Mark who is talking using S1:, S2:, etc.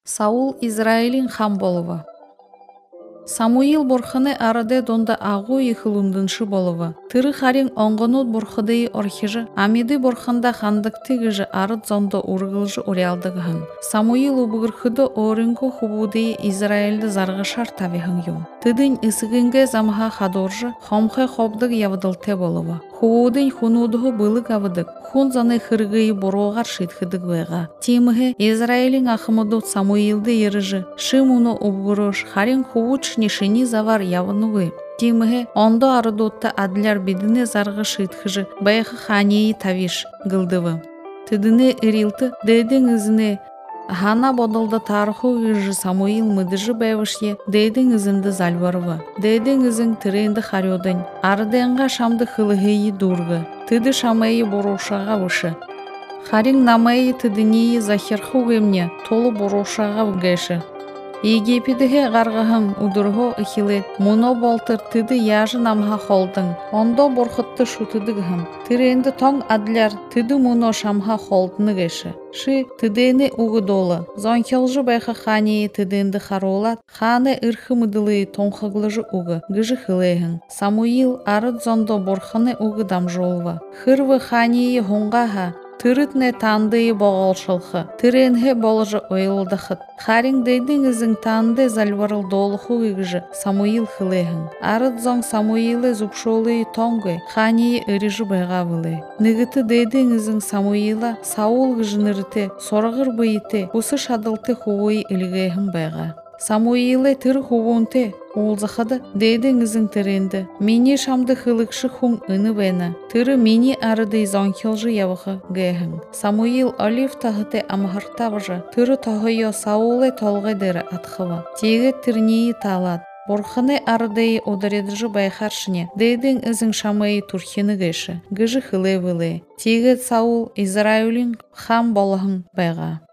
S1: Саул Израилин хан болуы. Самуил бурханы арыде донда агу ихылундыншы болуы. Тыры харин оңғынуд бурхыдыйы орхижы, амиды бурханда хандык тигижі арыд зонда ургылжы уриалдығын. Самуил убығырхыды орынғы хубудыйы Израильді зарғышар тавихын юм. Тыдын ысығынге замха хадоржы, хомхе хобдыг явдылте болуы. Худын хунудығы былык авыдык, хун заны хыргıyı бороғар шитхыдык веға. Тимығы Израилин ахымыдуд Самуилды ерыжы, шимуну убғырош, харин хувуч нишини завар явынуы. Тимығы онда арыдудта адляр бидіне зарғы шитхыжы, байқы ханейі тавиш гылдывы. Тыдыны ирилты, дэдін ізіне Хана бодылды тарху гыжы Самуил мыдыжы бәвіше дэйдің ізінді зальварвы. Дэйдің ізін тіренді харёдын. Арденға шамды хылығыйы дургы. Тыды шамайы борушаға вышы. Харин намайы тыдынейі захирху гемне толы борушаға гэші. Египедіге ғарғығын удырғы ұхилет. Мұно болтыр тыды яжы намға холдың. Ондо борхытты шутыдығым. Тіренді тоң адляр тыды мұно шамға холдыны гэші. Ши тыдыны уғы долы. Зонхелжы байқы ханейі тыдынды харолат. Ханы ырхы мыдылы тоңқығлыжы уғы. Гыжы хылейхін. Самуил арыд зондо борханы уғы дамжолва. Хырвы ханейі хонғаға. Тырытне тандыйы боғалшылхы. Тыренге болжы ойылдықыт. Харин дейдің ізің танды зальварыл долықу үгіжі Самуил хылейхін. Арыд зон Самуилы зубшолы тоңгы. Ханейі үріжі байғавылы. Нығыты дейдің ізің Самуила Саул гыжынырыты, сорғыр бұйыты, ұсы шадылты хуғуй үлігейхін байға. Самуилы тыр хубунты олзахады дейдің ізің тіренді. Мені шамды хылықшы хун үні бәні. Тыры мені арыды зонхелжы явығы гэхін. Самуил олив тағыты амғыртавжы. Тыры тағыйо Саулы толғы дәрі атқыва. Тегі тірнейі талад. Борханы арыдайы одаредыжы байхаршыне. Дейдің ізің шамайы турхені гэші. Гыжы хылы вылы. Тегі Саул Израилин хан болығын байға.